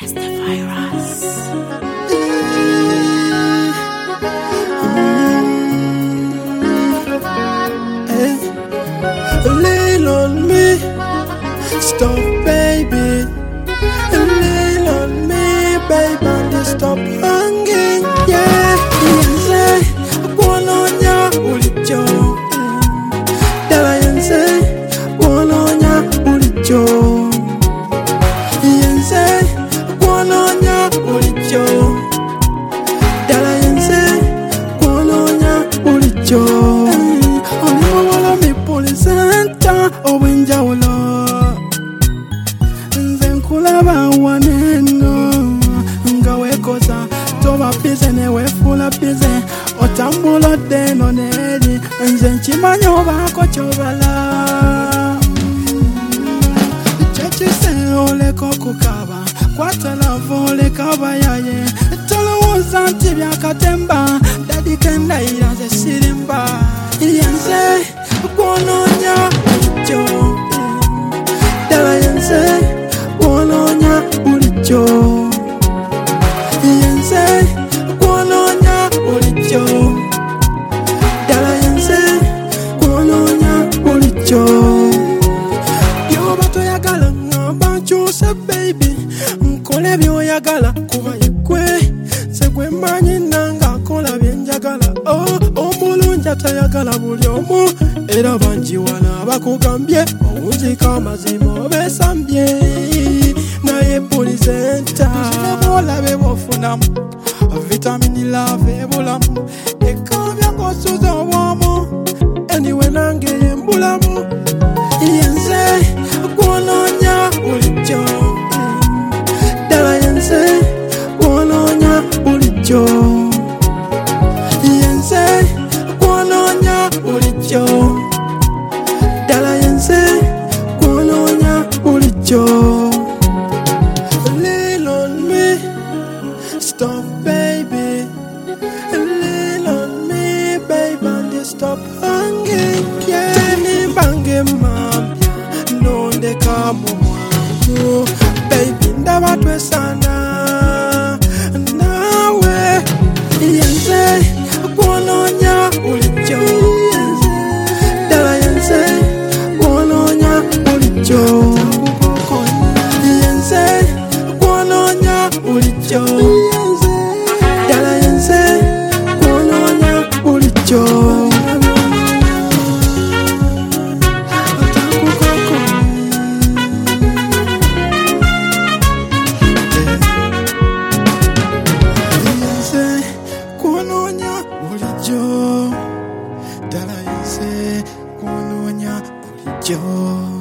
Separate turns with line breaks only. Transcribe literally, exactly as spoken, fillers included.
It's the virus.
Lean on me, stop baby. Lean on me, baby, and stop hanging. Yeah, say, Polonia, ulicho. Dala say, Polonia, ulicho. Say, Polonia, ulicho. Dala say, Polonia, ulicho. Santa owenja ulo nze nkulaba waneno nga wekoza toba bize ne wefula bize otambula deno neri nze nkimanyi obaako kyobala kyekise oleka okukaba kwatalavu oleka abayaye tolowooza nti byakatemba dadi kendayira ze sirimba yenze Polonia, ulicho. Dala yense, Polonia, ulicho. Yense, Polonia, ulicho. Dala yense, Polonia, ulicho. Yo bato yagala ngabachuse baby, nkole byo yagala kuba yekwe. Sekwe manyi nanga kola byenjagala. Oh, omulunja tayagala buli omu. Era banjiwana bakugambye owunzika amazima obesambye naye pulizenta bolabe bofunamu vitamini lave ebulamu ekabya ngosuza obwomu anyway nange embulamu yenze kwononya bulijjo dala yenze kwononya bulijjo yenze kwononya bulijjo Lean on me, stop baby. Lean on me, baby, and stop hanging. Yeah, tani bange mambia, nonde kamo mwangu. Baby, ndabatwe sana, nawe. Yenze, kwononya ulicho. Dala yenze, kwononya ulicho. Ulicho Dala yense Polonia ulicho Yense Polonia ulicho Dala yense Polonia ulicho